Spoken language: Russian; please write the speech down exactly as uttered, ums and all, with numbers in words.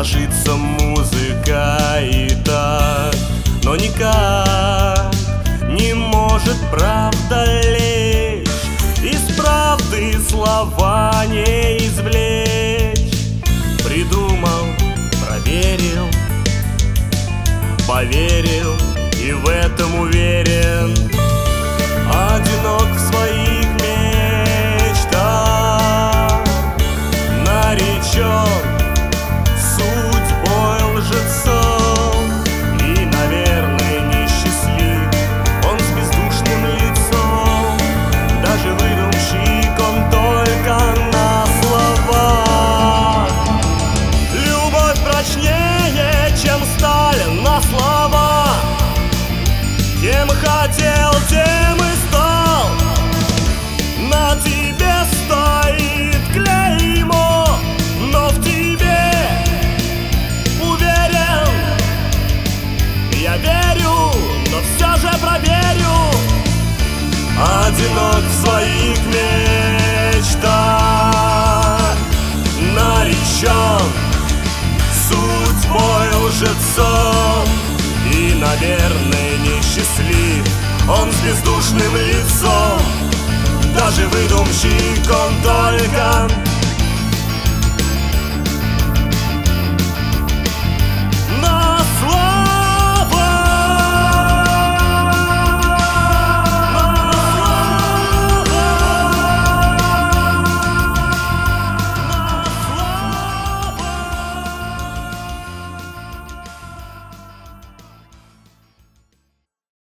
ложится музыка и так, но никак не может правда лечь, из правды слова не извлечь. Придумал, проверил, поверил и в этом уверен. Одинок в своих мечтах, наречен судьбой лжецом, и, наверное, несчастлив он с бездушным лицом. Даже выдумщик он только на словах. Любовь прочнее, чем сталь на слова. Кем хотел, тем и стал. На тебе стоит клеймо, но в тебе уверен. Я верю, но все же проверю. Одинок в своих мечтах, наречен судьбой лжецом, и, наверное, несчастлив он с бездушным лицом. Даже выдумщик он только